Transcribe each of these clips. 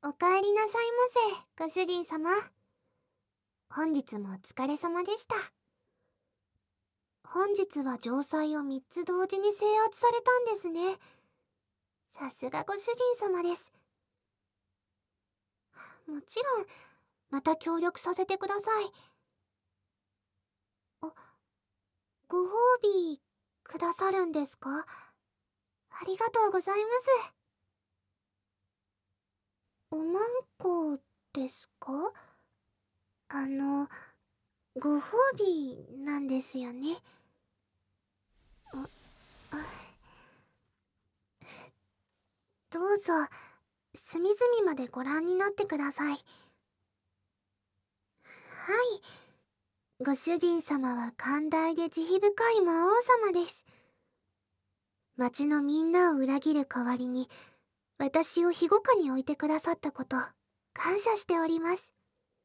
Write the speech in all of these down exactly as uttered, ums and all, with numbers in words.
おかえりなさいませ、ご主人様。本日もお疲れ様でした。本日は城塞をみっつ同時に制圧されたんですね。さすがご主人様です。もちろん、また協力させてください。あ、ご褒美、くださるんですか？ありがとうございます。おまんこですか？あの、ご褒美なんですよね。あ、あどうぞ、隅々までご覧になってください。はい、ご主人様は寛大で慈悲深い魔王様です。町のみんなを裏切る代わりに、私を庇護下に置いてくださったこと、感謝しております。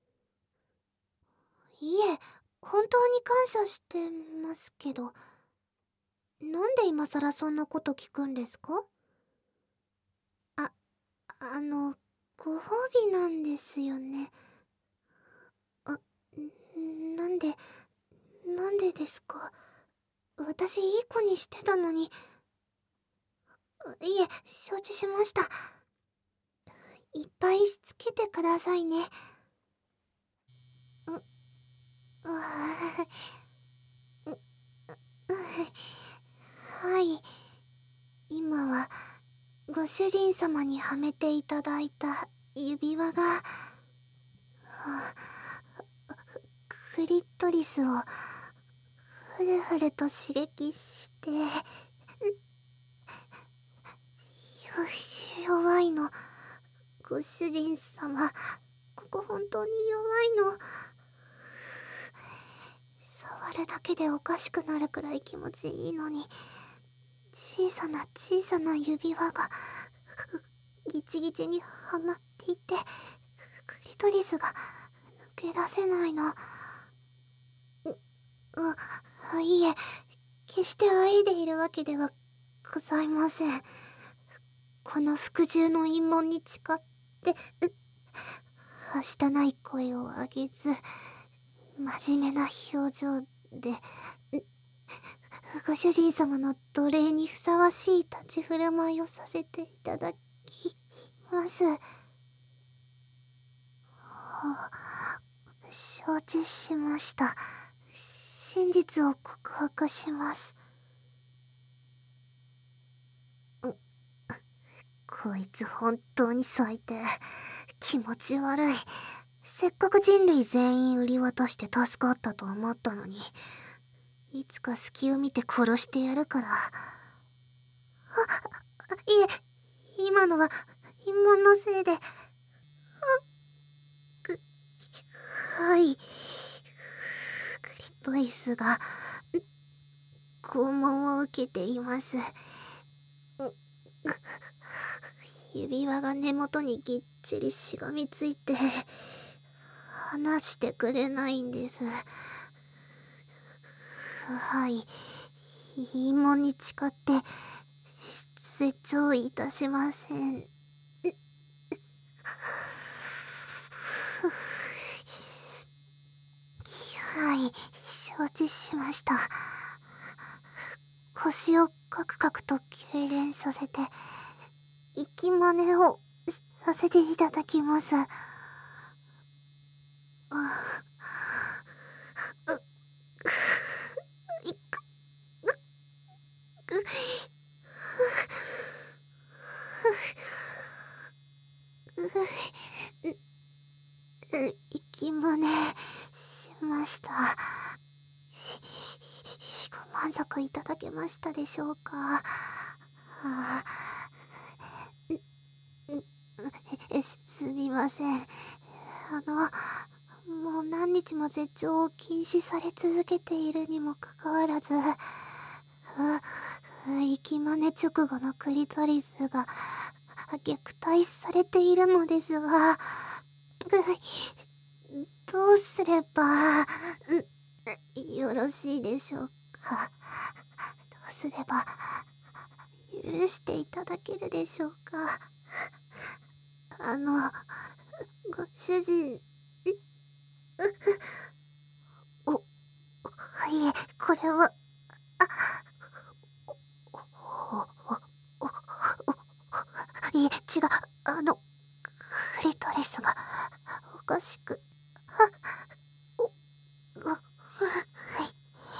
いえ、本当に感謝してますけど、なんで今更そんなこと聞くんですか？あ、あの、ご褒美なんですよね。あ、なんで、なんでですか？私いい子にしてたのに。いえ、承知しました。いっぱいしつけてくださいね。う、うわう、うはい。今は、ご主人様にはめていただいた指輪が、はあ、クリトリスを、ふるふると刺激して、よ、弱いの。ご主人様、ここ本当に弱いの。触るだけでおかしくなるくらい気持ちいいのに、小さな小さな指輪がギチギチにはまっていて、クリトリスが抜け出せないの。あ、いいえ、決してあえいでいるわけではございません。この服従の陰謀に誓って、はしたない声を上げず、真面目な表情で、ご主人様の奴隷にふさわしい立ち振る舞いをさせていただきます。はあ、承知しました。真実を告白します。こいつ本当に最低。気持ち悪い。せっかく人類全員売り渡して助かったと思ったのに、いつか隙を見て殺してやるから。あ、いえ、今のは陰謀のせいで。く、はい。クリトリスが拷問を受けています。指輪が根元にぎっちりしがみついて、離してくれないんです。はい。陰謀に誓って絶頂いたしません。はい、承知しました。腰をカクカクと痙攣させて、息真似をさせていただきます。あ、う、いく、く、う、息真似しました。ご満足いただけましたでしょうか？あ、え、すみません。あの、もう何日も絶頂を禁止され続けているにもかかわらず、あ、息真似直後のクリトリスが虐待されているのですが、どうすればよろしいでしょうか？どうすれば許していただけるでしょうか？ あの、ご主人、お、いえ、これは、あ、お、お、お、いえ、違う、あの、クリトリスが、おかしく、は、お、お、はい。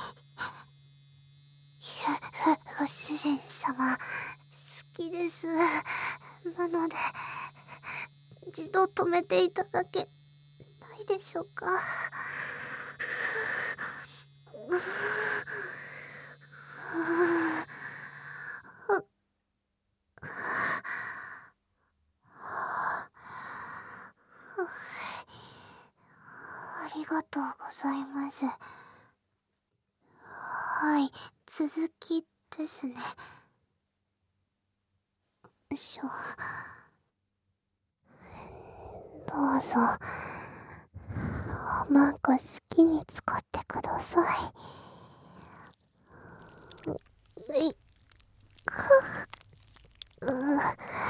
ご主人様、好きです。なので、一度止めていただけないでしょうか。ありがとうございます。はい、続きですね。しょ。どうぞ。おまんこ好きに使ってください。う、い、う、う、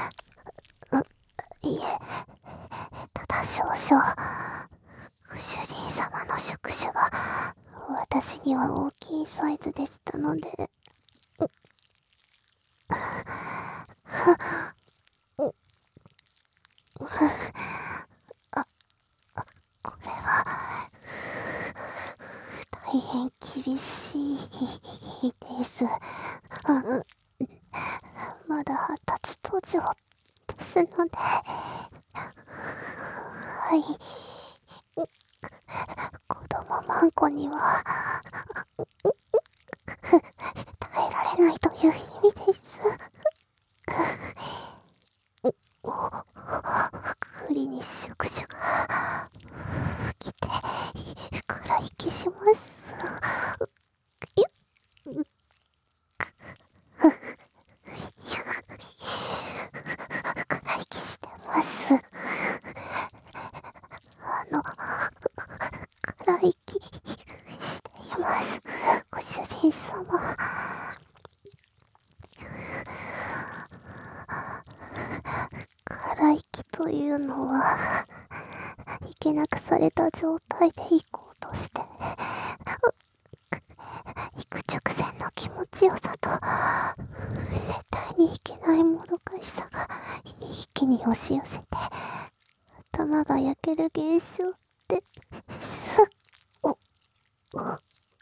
いえ、ただ少々、ご主人様の触手が、私には大きいサイズでしたので、これは、大変厳しいです。まだ発達途上ですので、はい。子供マンコには、耐えられないという意味です。栗に触手が来て、から息します。から息してます。あの、から息しています。ご主人様。から息というのは、いけなくされた状態で行こうとして、行く直線の気持ちよさと、絶対にいけないもどかしさが一気に押し寄せて、頭が焼ける現象ってすっお、お、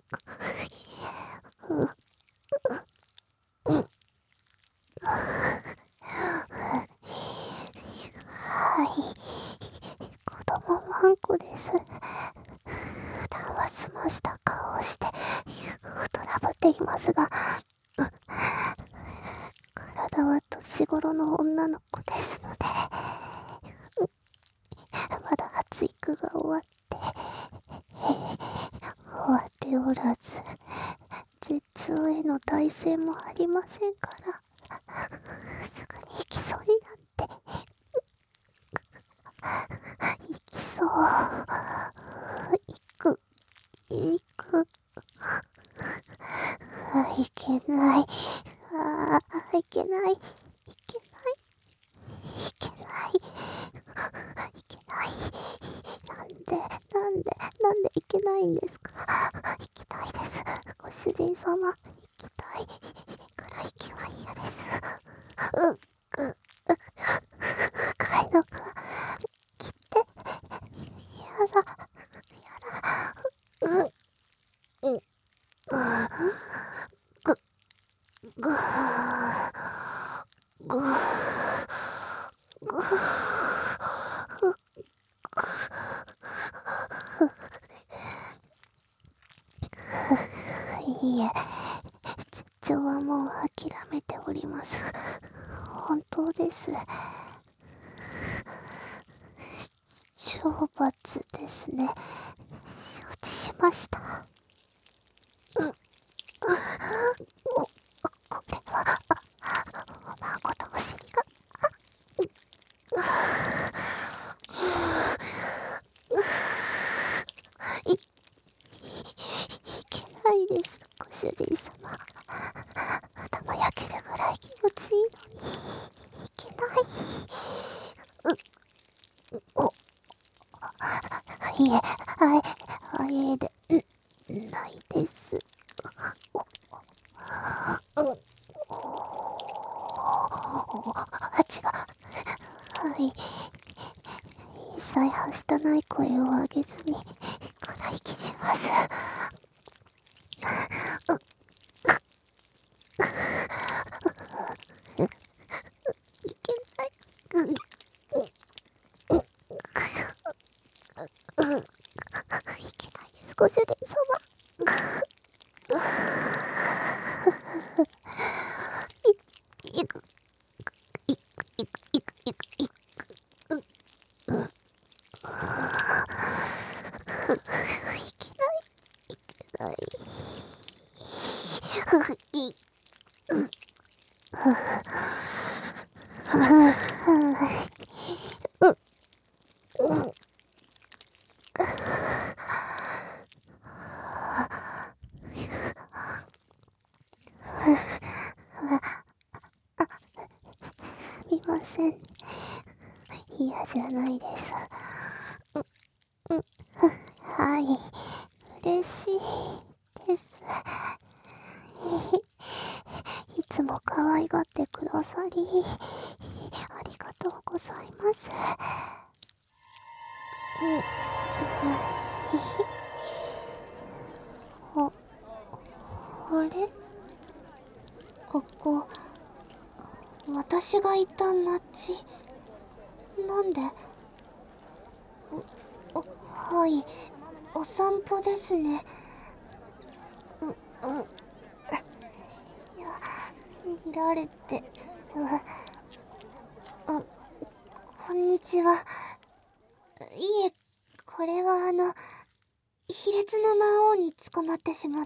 はい、子供ワンコです。普段は澄ました顔をして大人ぶっていますが、体は年頃の女の子ですので、まだ発育が終わって終わっておらず、絶頂への耐性もありませんから、すぐに行きそうになって行きそう、行く、行く、あ、いけない、ああ、いけない、いけない、いけない、いけない、なんで、なんで、なんでいけないんですか。行きたいです、ご主人様、行きたいから息は嫌です。う、う、深いのか、来て、やだ、やだ、う、う、う、ぐ、ぐ、ぐ、ぐ、いいえ、絶頂はもう諦めております。本当です。懲罰ですね。承知しました。う、お、これは、おまんことお尻が、い、い、いけないです、ご主人様。頭焼けるぐらい気持ちいいのに、いけない。う、 いえ、はい、はいで、ないです。あちが、はい。一切発したない声を上げずに、から息します。いけない。いけないです、ご主人様。い、いく、いく、いく、いく、いく、いく。いけない、いけない。い、すみません。嫌じゃないです。はい、嬉しいです。いつも可愛がってくださり、ありがとうございます。あ、あれ？ここ、私がいた町、なんで？はい、お散歩ですね。う、うん、いや、見られて、う、あ、こんにちは。いえ、これはあの、卑劣の魔王に捕まってしまって。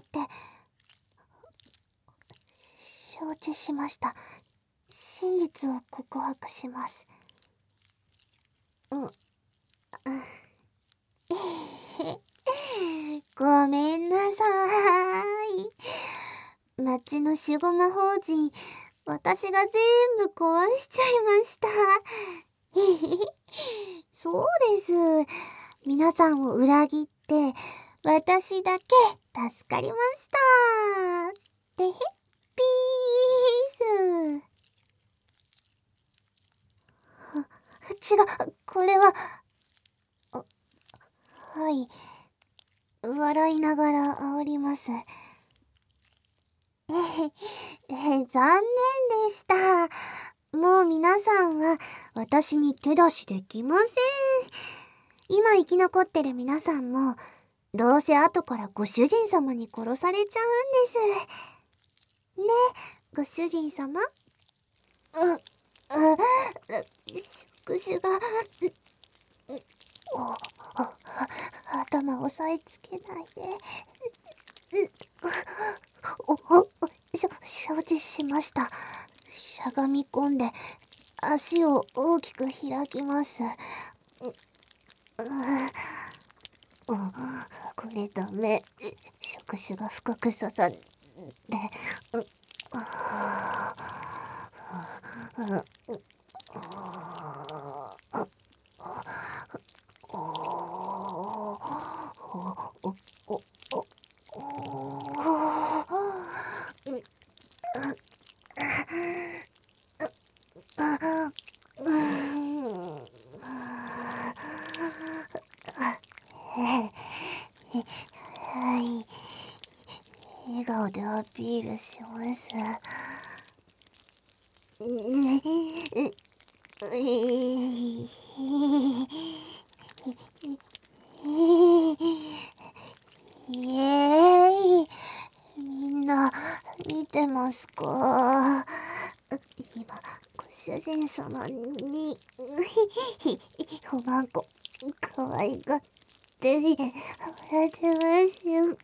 承知しました。真実を告白します。うん、うん。ごめんなさい。町の守護魔法陣、私が全部壊しちゃいました。そうです。皆さんを裏切って、私だけ助かりました。てへっぴーす。違う、これは、あ、はい。笑いながら煽ります。ええ、残念でした。もう皆さんは私に手出しできません。今生き残ってる皆さんも、どうせ後からご主人様に殺されちゃうんです。ね、ご主人様？う、あ、触手が、お、頭押さえつけないで。お、お、しょ、承知しました。しゃがみ込んで、足を大きく開きます。う、う、これダメ。触手が深く刺さって、う、ああ、はい。笑顔でアピールします。イエーイ。みんな見てますか？今ご主人様におまんこ可愛がってもらってますよ。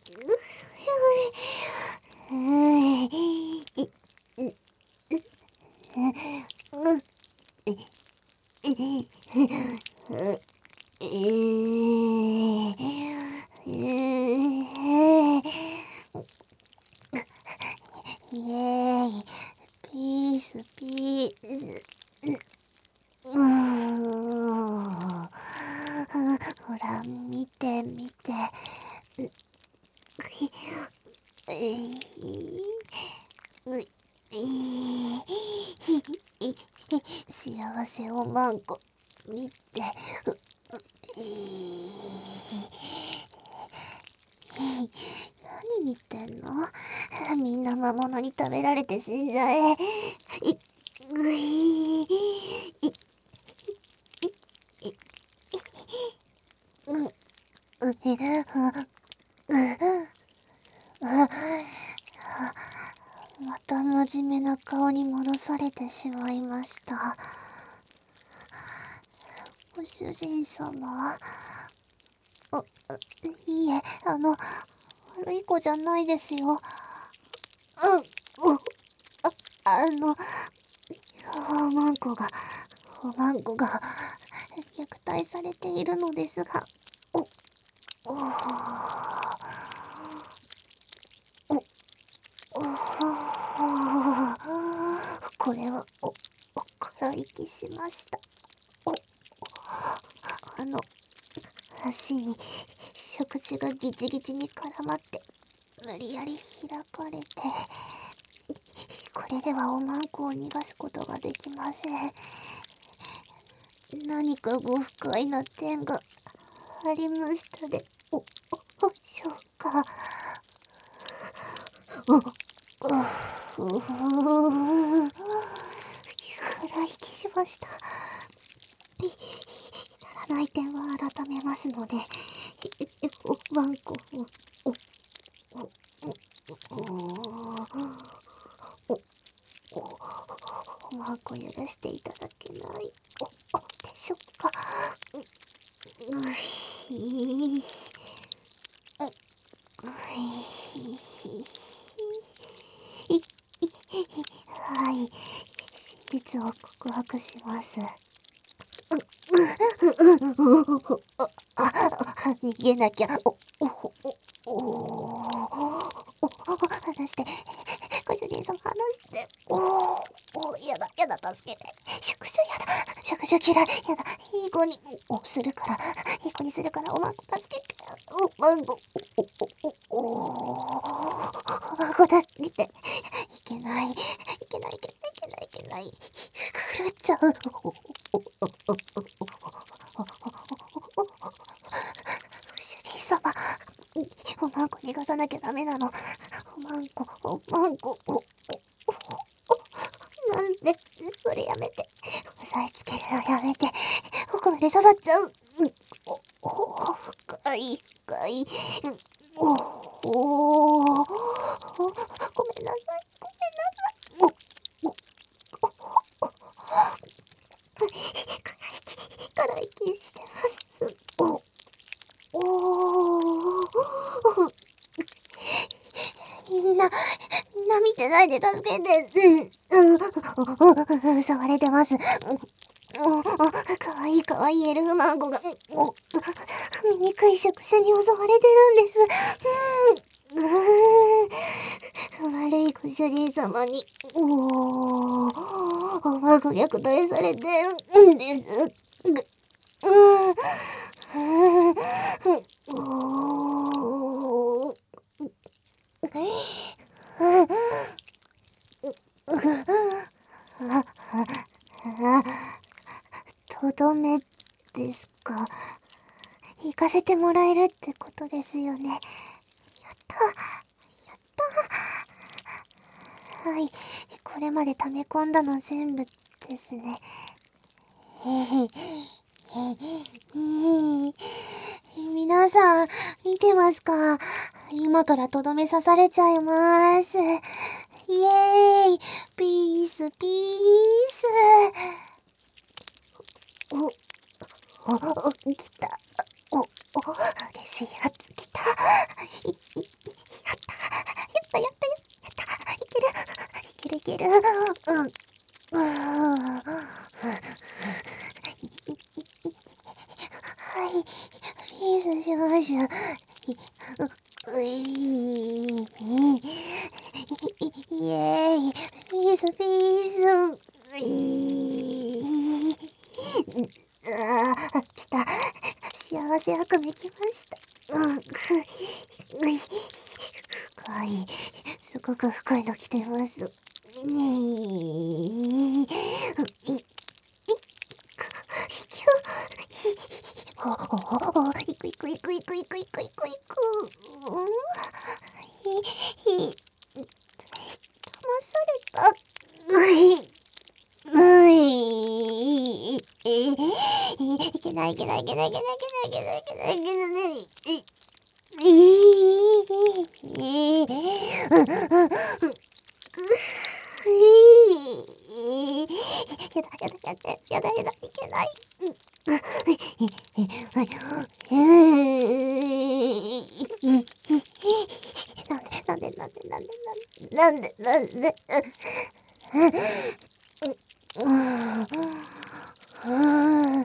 えー、えー、イエーイ、ピースピース。うーん、 ほら見て見て。うひえい、うい、幸せおまんこ見て。うい、何見てんの？みんな魔物に食べられて死んじゃえ。い、うい、い、い、い、う、う、う、また真面目な顔に戻されてしまいました。ご主人様。あ、いいえ、あの、悪い子じゃないですよ。うん、お、あ、あの、おまんこが、おまんこが、虐待されているのですが、お、お、お、お、これは、お、お、空息しました。お、あの、足に食事がギチギチに絡まって、無理やり開かれて、これではおまんこを逃がすことができません。何かご不快な点がありましたで、お、お、おしょうか。お、お、ふふ空息しました。い、至らない点は改めますので、おまんこを、お、お、お、お、お、おまんこ許していただけない、お、お、でしょうか。うひー、うひい、はい、真実を告白します。逃げなきゃ。お、お、お、お、話して。ご主人様話して。お、お、やだ、やだ、助けて。宿主やだ。宿主嫌い。やだ。いい子に、お、するから。いい子にするから、おまんこ助けて。おまんこ、お、お、お、お、おまんこ助けて。いけない。いけない、いけない、いけない、いけない。狂っちゃう。主人様、おまんこ逃がさなきゃダメなの。おまんこ、おまんこ、お、お、お、なんで、それやめて。押さえつけるのやめて。奥まで刺さっちゃう。お、お、深い、深い。お、お、ごめんなさい、ごめんなさい。お、お、お、から息してます。お、おー、みんな、みんな見てないで助けて。うん、うん、触れてます。うん、かわいいかわいいエルフマンゴが、お、醜い触手に襲われてるんです。うん、悪いご主人様に、おー、おまんこ虐待されてるんです。うん、おー、とどめですか。行かせてもらえるってことですよね。やった、やった。はい、これまで溜め込んだの全部ですね。皆さん、見てますか？今からとどめ刺されちゃいます。イエーイ、ピース、ピース。お、お、お、来た。お、お、嬉しいやつ来た。い、い、やった。やった、やった、やった。いける。いける、いける。うん。うん。はい、ピースしましょう。うい、イエーイ、ピースピース。うい、あー、来た。 幸せ悪夢きました。うん、ふ、うい、深い、すごく深いの来てます。ねえ、い、い、ひゅ、ひ、ほほほほ、いくいくいくいくいくいくいくいく。うん、ひ、ひ、騙された。うい。うい、いけないいけないいけないいけないいけないいけないいけないいけないいけないいけない。ええ、うん、うん、うん、くい、やだやだやだやだやだ、いけない。うん、はい、なんでなんでなんでなんでなんでなんでなんで、はい、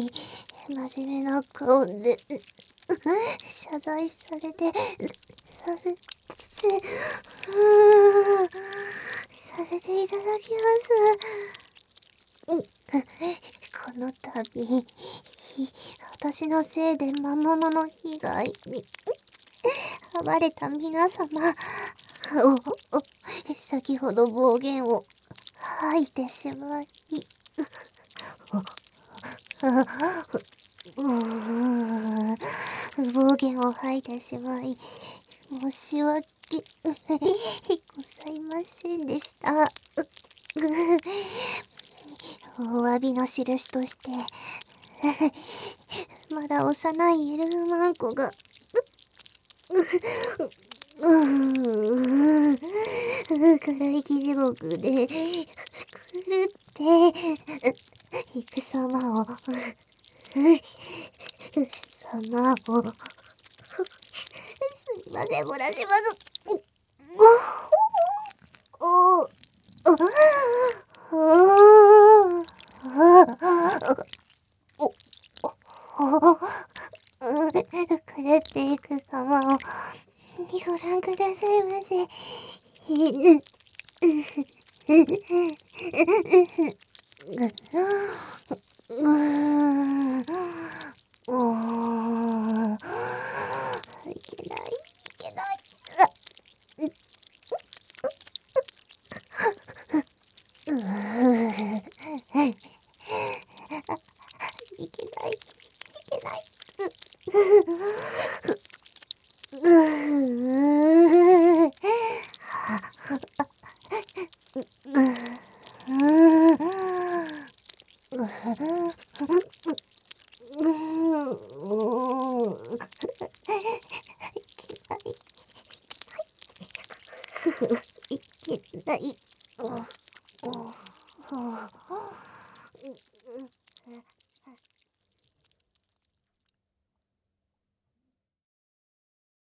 真面目な顔で謝罪されて、されて、させていただきます。この度、私のせいで魔物の被害に遭われた皆様を、先ほど暴言を吐いてしまい、暴言を吐いてしまい、申し訳ございませんでした。お詫びの印として、まだ幼いゆるふまんこが、うーん、から生き地獄で、狂って、いく様を、様を、すみません、漏らします。お、お、お、お、お、狂っていく様を、ご覧くださいませ。うーん。おー。いけない、いけない。あ、うー。いけない、いけない。う、うー。うー。うー。うーん。いけない。いけない。